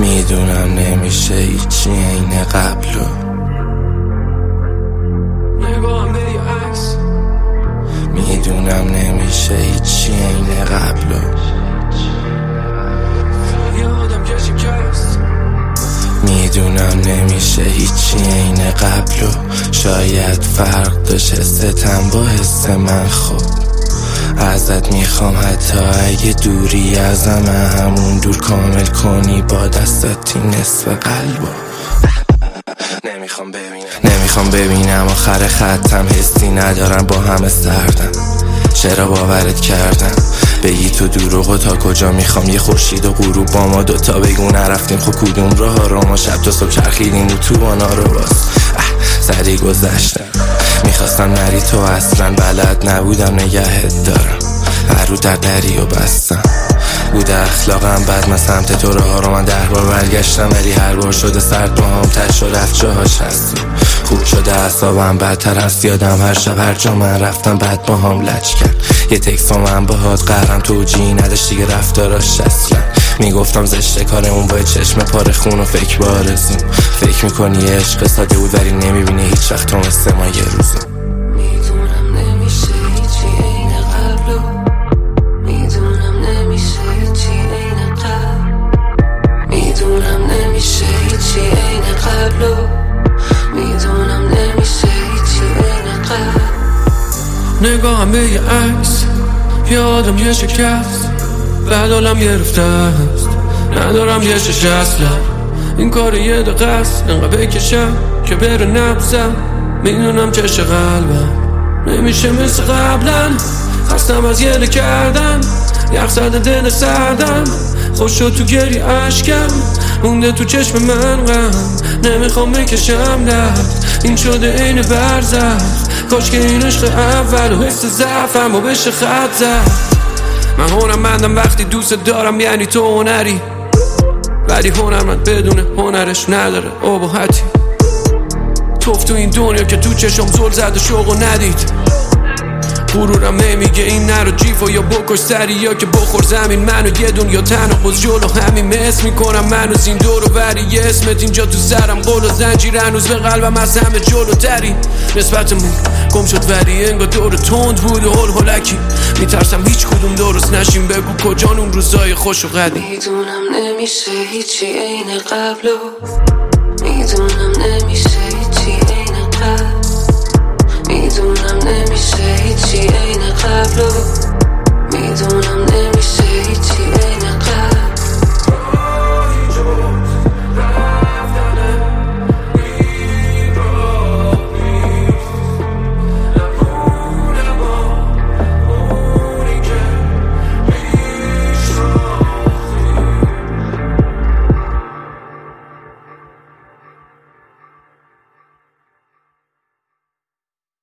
میدونم نمیشه هیچی عین قبلو. میدونم نمیشه هیچی عین قبلو. میدونم نمیشه هیچی عین قبلو. شاید فرق داشت ستم با حس من. خب ازت میخوام حتی اگه دوری ازم همون دور کامل کنی با دستت این نصف قلبو. نمیخوام ببینم آخر خطم. حسی ندارم با همه سردم. چرا باورت کردم بگی تو دروغو تا کجا؟ میخوام یه خورشید و غروب با ما دوتا بگو نرفتیم. خب کدوم راه رو ما شب تا صبح چرخیدیم تو بانا رو باز سری گذشتم. میخواستم نری تو اصلا بلد نبودم نگهت دارم. هر رو در دری و بستم. بوده اخلاقم بد من سمت تو راه رو من 10 بار برگشتم ولی هر بار شده سرد با هم تش و رفت جاهاش هستیم. خوب شده اعصابم بدتر هست. یادم هر شب هر جا من رفتم بعد با هم لج کرد. یه تکس من باهات قرم توجیه نداشت دیگه رفتاراش اصلا. میگفتم زشته کارمون با چشم پاره خون و فکر بارزون. فکر میکنی عشق ساده بود ولی نمیبینی هیچ وقت تو مثل ما یه روزو. میدونم نمیشه هیچی عین قبلو. میدونم نمیشه هیچی عین قبل. میدونم نمیشه هیچی عین قبلو. میدونم نمیشه هیچی عین قبل. نگاهم به یه عکس یادم یه شکست بعد حالم گرفته است. ندارم یه شش اصلا. این کار یه دقیقه است انقدر بکشم که بره نبزم. میدونم چش قلبم نمیشه مثل قبلا. خستم از گله کردن یخ زده دل سردم. خوش شد تو گری عشقم مونده تو چشم من غم. نمیخوام بکشم درد این شده عین برزخ. کاش که این عشق اول و حس ضعفم و بشه خط زد. من هنرمندم وقتی دوست دارم یعنی تو هنری. ولی هنرمند بدون هنرش نداره ابهتی. توف تو این دنیا که تو چشم زل زد و شوقو ندید. غرورم نمیگه این نرو جیف و یا بکش سری یا که بخور زمین. منو یه دنیا تناقض جلو همین مس میکنم. منو زین دور و بری یه اسمت اینجا تو سرم. قول و زنجیر هنوز به قلبم از همه جلو تری. نسبتمون گم شد ولی انگار دور تند بود و هل هلکی. میترسم هیچ کدوم درست نشیم. بگو کجان اون روزای خوش و قدیم. میدونم نمیشه هیچی عین قبلو. میدونم نمیشه